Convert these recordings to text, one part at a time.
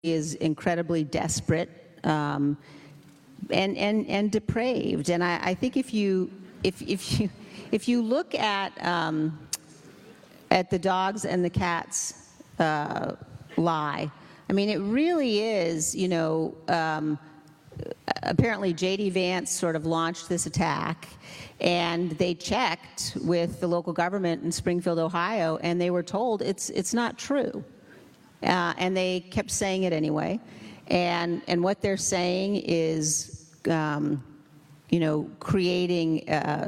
is incredibly desperate and depraved. And I think if you look at the dogs and the cats lie, I mean, it really is, apparently J.D. Vance sort of launched this attack, and they checked with the local government in Springfield, Ohio, and they were told it's not true. And they kept saying it anyway. And what they're saying is, creating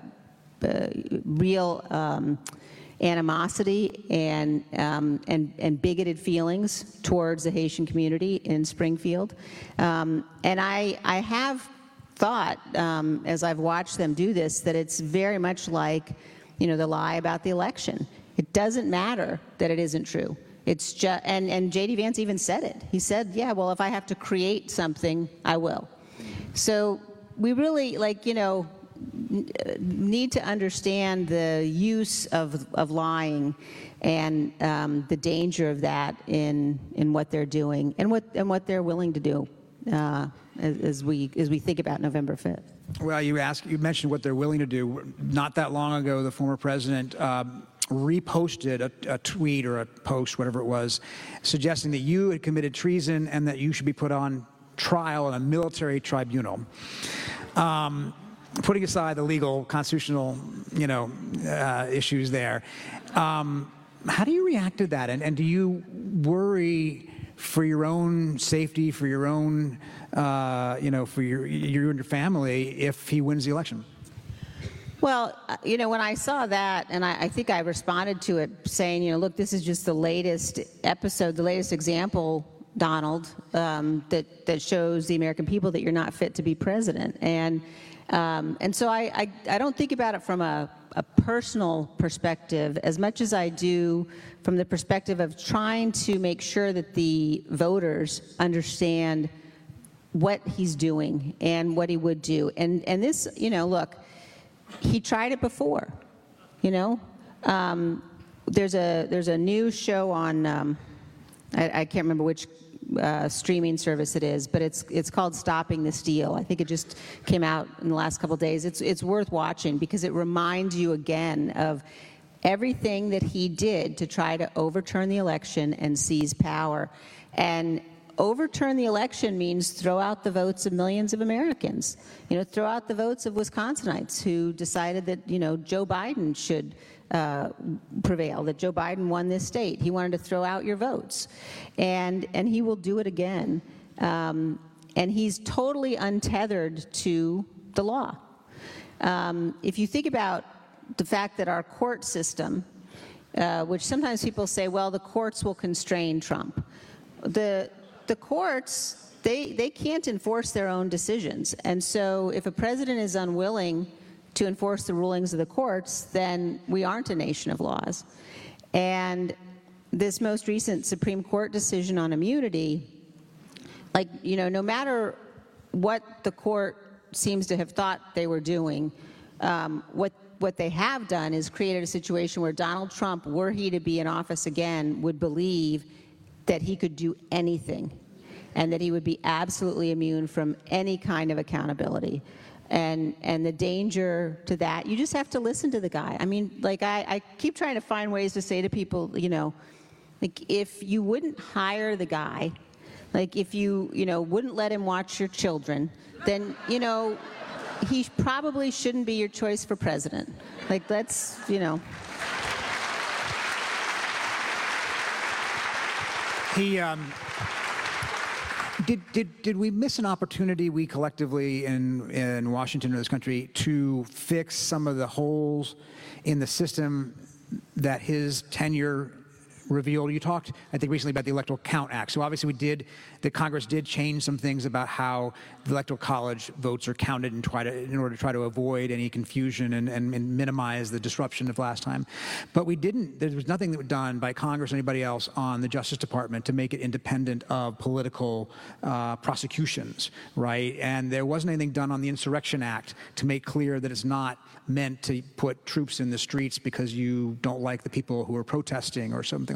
real animosity and bigoted feelings towards the Haitian community in Springfield. And I have thought, as I've watched them do this, that it's very much like, the lie about the election. It doesn't matter that it isn't true. It's just, and J.D. Vance even said it. He said, yeah, well, if I have to create something, I will. So we really, need to understand the use of lying and the danger of that in what they're doing and what they're willing to do as we think about November 5th. Well, you mentioned what they're willing to do. Not that long ago, the former president reposted a tweet or a post, whatever it was, suggesting that you had committed treason and that you should be put on trial in a military tribunal. Putting aside the legal, constitutional, issues there, how do you react to that? And do you worry for your own safety, for your own, for you and your family if he wins the election? Well, when I saw that, and I think I responded to it saying, look, this is just the latest episode, the latest example, Donald, that shows the American people that you're not fit to be president. And so I don't think about it from a personal perspective as much as I do from the perspective of trying to make sure that the voters understand what he's doing and what he would do. And this, look, he tried it before, There's a new show on, I can't remember which streaming service it is, but it's called Stopping the Steal. I think it just came out in the last couple of days. It's worth watching because it reminds you again of everything that he did to try to overturn the election and seize power. And overturn the election means throw out the votes of millions of Americans. Throw out the votes of Wisconsinites who decided that, Joe Biden should prevail, that Joe Biden won this state. He wanted to throw out your votes. And he will do it again. And he's totally untethered to the law. If you think about the fact that our court system, which sometimes people say, well, the courts will constrain Trump. The courts, they can't enforce their own decisions. And so if a president is unwilling to enforce the rulings of the courts, then we aren't a nation of laws. And this most recent Supreme Court decision on immunity, no matter what the court seems to have thought they were doing, what they have done is created a situation where Donald Trump, were he to be in office again, would believe that he could do anything and that he would be absolutely immune from any kind of accountability. And the danger to that, you just have to listen to the guy. I mean, I keep trying to find ways to say to people, if you wouldn't hire the guy, if you, wouldn't let him watch your children, then, he probably shouldn't be your choice for president. That's, He, did we miss an opportunity, we collectively in Washington or this country, to fix some of the holes in the system that his tenure revealed? You talked, I think, recently about the Electoral Count Act. So obviously the Congress did change some things about how the Electoral College votes are counted in order to try to avoid any confusion and minimize the disruption of last time. But there was nothing that was done by Congress or anybody else on the Justice Department to make it independent of political prosecutions, right? And there wasn't anything done on the Insurrection Act to make clear that it's not meant to put troops in the streets because you don't like the people who are protesting or something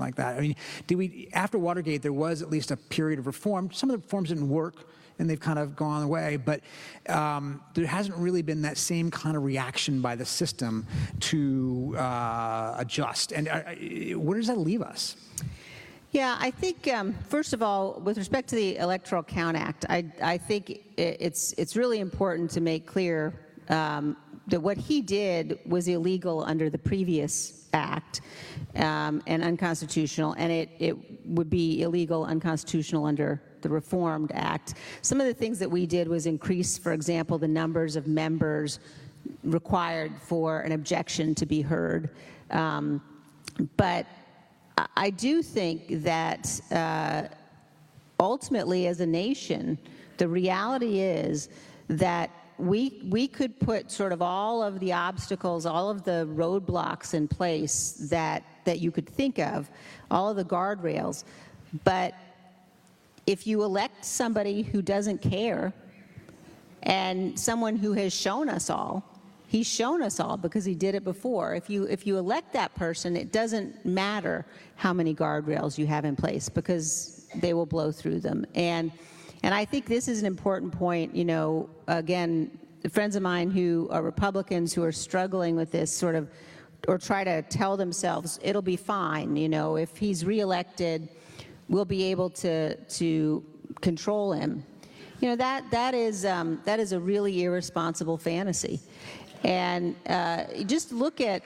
like that. I mean, after Watergate, there was at least a period of reform. Some of the reforms didn't work, and they've kind of gone away, but there hasn't really been that same kind of reaction by the system to adjust. And where does that leave us? Yeah, I think, first of all, with respect to the Electoral Count Act, I think it's really important to make clear that what he did was illegal under the previous act and unconstitutional, and it would be illegal, unconstitutional under the Reformed Act. Some of the things that we did was increase, for example, the numbers of members required for an objection to be heard. But I do think that ultimately, as a nation, the reality is that we could put sort of all of the obstacles, all of the roadblocks in place that you could think of, all of the guardrails, but if you elect somebody who doesn't care and someone who has shown us all, he's shown us all because he did it before. If you elect that person, it doesn't matter how many guardrails you have in place because they will blow through them. And I think this is an important point. You know, again, friends of mine who are Republicans who are struggling with this sort of, or try to tell themselves it'll be fine. You know, if he's reelected, we'll be able to control him. You know, that is a really irresponsible fantasy. And just look at.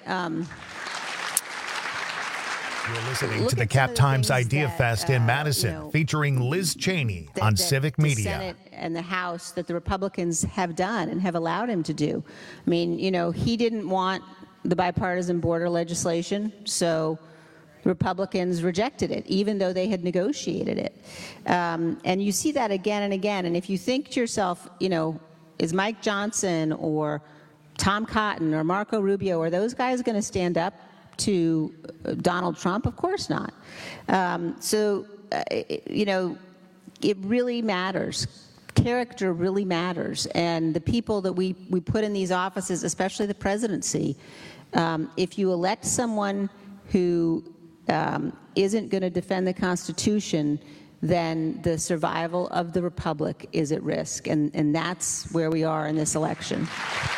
You're listening to the Cap Times Idea Fest in Madison, featuring Liz Cheney on Civic Media. The Senate and the House that the Republicans have done and have allowed him to do. I mean, you know, he didn't want the bipartisan border legislation, so Republicans rejected it, even though they had negotiated it. And you see that again and again. And if you think to yourself, you know, is Mike Johnson or Tom Cotton or Marco Rubio, are those guys going to stand up to Donald Trump? Of course not. You know, it really matters. Character really matters. And the people that we put in these offices, especially the presidency, if you elect someone who isn't going to defend the Constitution, then the survival of the republic is at risk. And that's where we are in this election.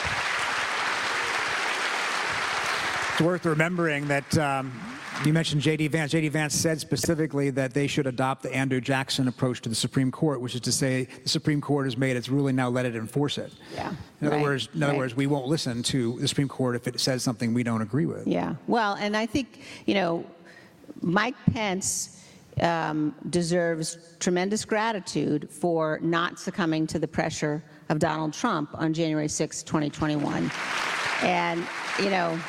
It's worth remembering that you mentioned J.D. Vance. J.D. Vance said specifically that they should adopt the Andrew Jackson approach to the Supreme Court, which is to say the Supreme Court has made its ruling, now let it enforce it. Yeah. In other words, we won't listen to the Supreme Court if it says something we don't agree with. Yeah. Well, and I think, you know, Mike Pence deserves tremendous gratitude for not succumbing to the pressure of Donald Trump on January 6, 2021. And, you know,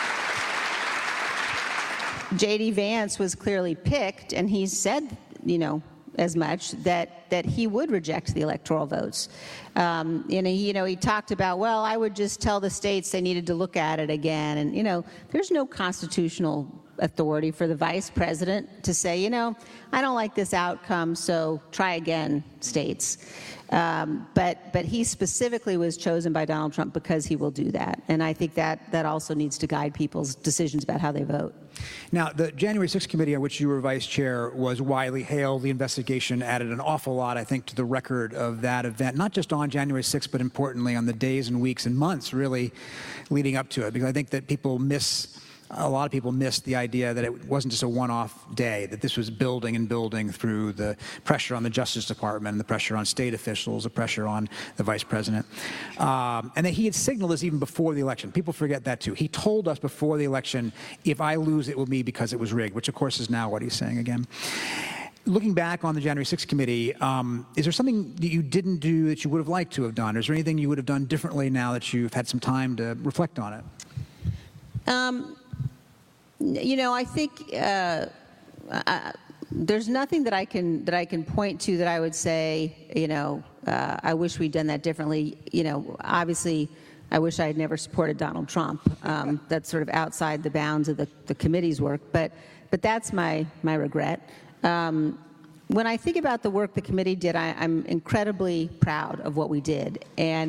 J.D. Vance was clearly picked, and he said, you know, as much that he would reject the electoral votes. And he talked about, well, I would just tell the states they needed to look at it again. And, you know, there's no constitutional authority for the vice president to say, you know, I don't like this outcome, so try again, states. But he specifically was chosen by Donald Trump because he will do that. And I think that also needs to guide people's decisions about how they vote. Now, the January 6th committee on which you were vice chair was widely hailed. The investigation added an awful lot, I think, to the record of that event, not just on January 6th, but importantly on the days and weeks and months really leading up to it, because I think that a lot of people missed the idea that it wasn't just a one-off day, that this was building and building through the pressure on the Justice Department, and the pressure on state officials, the pressure on the vice president. And that he had signaled this even before the election. People forget that too. He told us before the election, if I lose, it will be because it was rigged, which of course is now what he's saying again. Looking back on the January 6th committee, is there something that you didn't do that you would have liked to have done? Is there anything you would have done differently now that you've had some time to reflect on it? You know, I think there's nothing that I can point to that I would say, you know, I wish we'd done that differently. You know, obviously, I wish I had never supported Donald Trump. That's sort of outside the bounds of the committee's work. But that's my regret. When I think about the work the committee did, I'm incredibly proud of what we did. And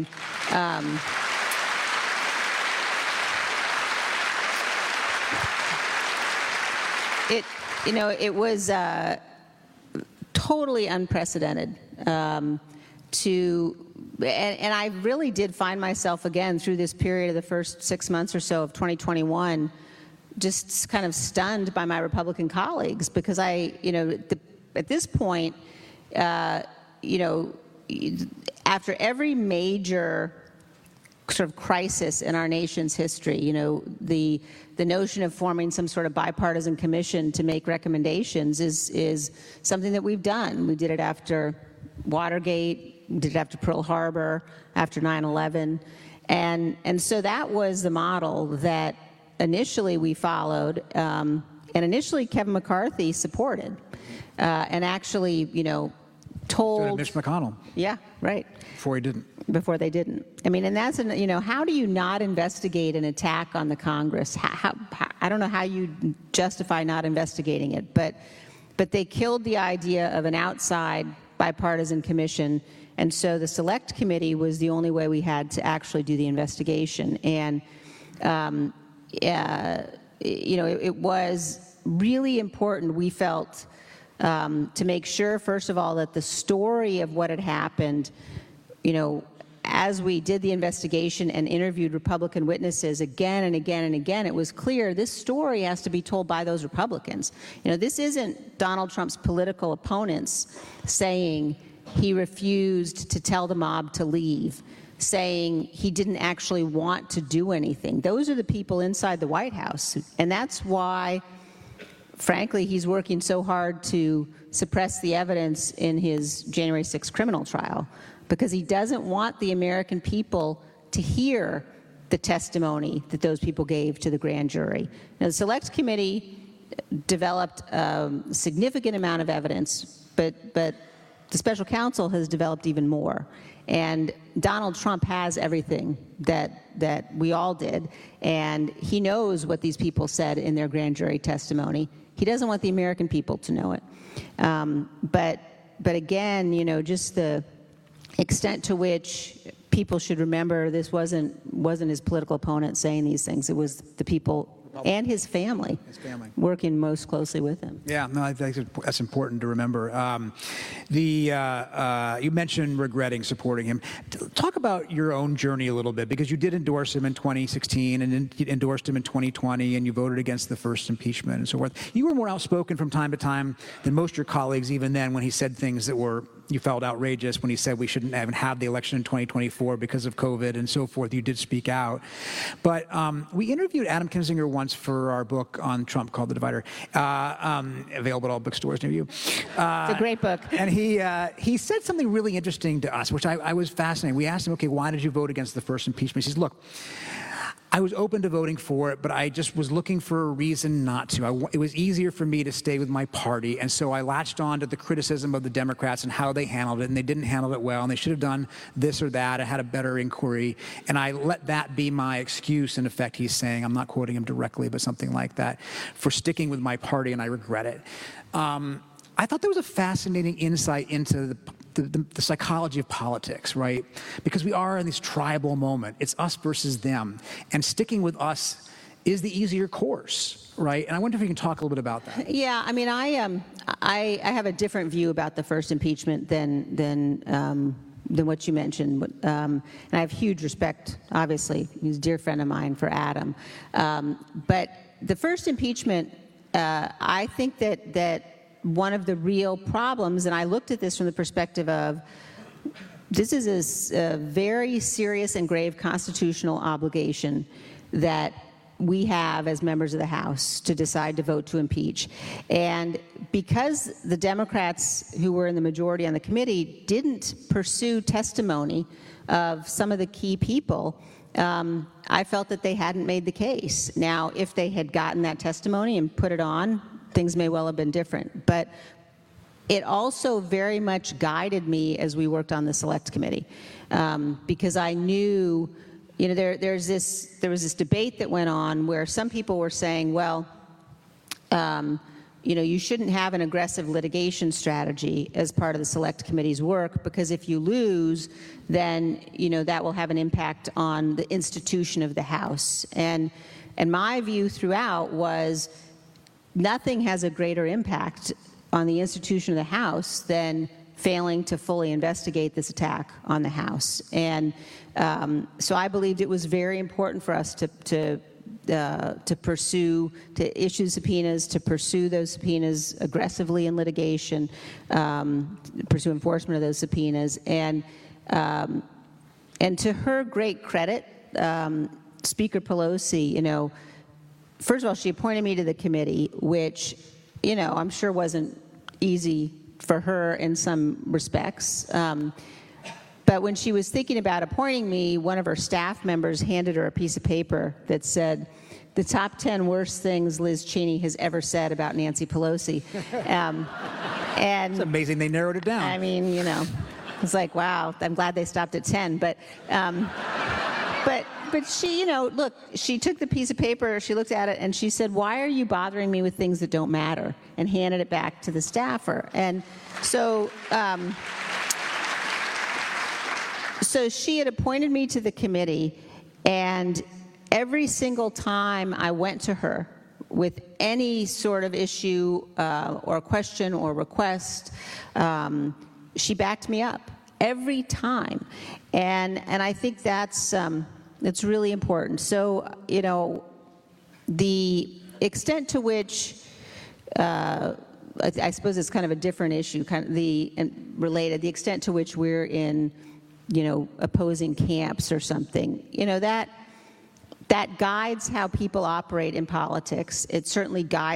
you know, it was totally unprecedented and I really did find myself again through this period of the first 6 months or so of 2021 just kind of stunned by my Republican colleagues, because at this point, after every major sort of crisis in our nation's history, the notion of forming some sort of bipartisan commission to make recommendations is something that we've done. We did it after Watergate, we did it after Pearl Harbor, after 9/11, and so that was the model that initially we followed, and initially Kevin McCarthy supported, and actually, told Mitch McConnell. Yeah, right. Before they didn't. I mean, and that's, how do you not investigate an attack on the Congress? I don't know how you justify not investigating it, but they killed the idea of an outside bipartisan commission, and so the Select Committee was the only way we had to actually do the investigation. And it was really important, we felt, to make sure, first of all, that the story of what had happened, as we did the investigation and interviewed Republican witnesses again and again and again, it was clear this story has to be told by those Republicans. This isn't Donald Trump's political opponents saying he refused to tell the mob to leave, saying he didn't actually want to do anything. Those are the people inside the White House, and that's why, frankly, he's working so hard to suppress the evidence in his January 6th criminal trial, because he doesn't want the American people to hear the testimony that those people gave to the grand jury. Now, the Select Committee developed a significant amount of evidence, but the special counsel has developed even more. And Donald Trump has everything that we all did, and he knows what these people said in their grand jury testimony. He doesn't want the American people to know it. But again, just the extent to which people should remember this wasn't his political opponent saying these things. It was the people and his family working most closely with him. Yeah, no, I think that's important to remember. You mentioned regretting supporting him. Talk about your own journey a little bit, because you did endorse him in 2016 and then you endorsed him in 2020, and you voted against the first impeachment and so forth. You were more outspoken from time to time than most of your colleagues, even then, when he said things that you felt outrageous, when he said we shouldn't even have the election in 2024 because of COVID and so forth. You did speak out. But we interviewed Adam Kinzinger once for our book on Trump called The Divider, available at all bookstores near you. It's a great book. And he said something really interesting to us, which I was fascinated. We asked him, okay, why did you vote against the first impeachment? He says, look, I was open to voting for it, but I just was looking for a reason not to. It was easier for me to stay with my party, and so I latched on to the criticism of the Democrats and how they handled it, and they didn't handle it well, and they should have done this or that, and had a better inquiry, and I let that be my excuse, in effect, he's saying. I'm not quoting him directly, but something like that, for sticking with my party, and I regret it. I thought there was a fascinating insight into the psychology of politics, right? Because we are in this tribal moment. It's us versus them. And sticking with us is the easier course, right? And I wonder if you can talk a little bit about that. Yeah, I mean, I have a different view about the first impeachment than what you mentioned. And I have huge respect, obviously. He's a dear friend of mine, for Adam. But the first impeachment, I think that one of the real problems, and I looked at this from the perspective of, this is a very serious and grave constitutional obligation that we have as members of the House to decide to vote to impeach. And because the Democrats who were in the majority on the committee didn't pursue testimony of some of the key people, I felt that they hadn't made the case. Now, if they had gotten that testimony and put it on, things may well have been different. But it also very much guided me as we worked on the Select Committee, because I knew, there was this debate that went on where some people were saying, well, you shouldn't have an aggressive litigation strategy as part of the Select Committee's work, because if you lose, then that will have an impact on the institution of the House. And my view throughout was, nothing has a greater impact on the institution of the House than failing to fully investigate this attack on the House. And so I believed it was very important for us to issue subpoenas, to pursue those subpoenas aggressively in litigation, pursue enforcement of those subpoenas. And to her great credit, Speaker Pelosi, first of all, she appointed me to the committee, which, I'm sure wasn't easy for her in some respects. But when she was thinking about appointing me, one of her staff members handed her a piece of paper that said, "The top 10 worst things Liz Cheney has ever said about Nancy Pelosi." And It's amazing they narrowed it down. I mean, it's like, wow, I'm glad they stopped at 10. But she, look, she took the piece of paper, she looked at it, and she said, "Why are you bothering me with things that don't matter?" and handed it back to the staffer. And so, so she had appointed me to the committee, and every single time I went to her with any sort of issue or question or request, she backed me up every time. And I think that's really important. So, the extent to which, I suppose it's kind of a different issue, related, the extent to which we're in, opposing camps or something, that guides how people operate in politics. It certainly guides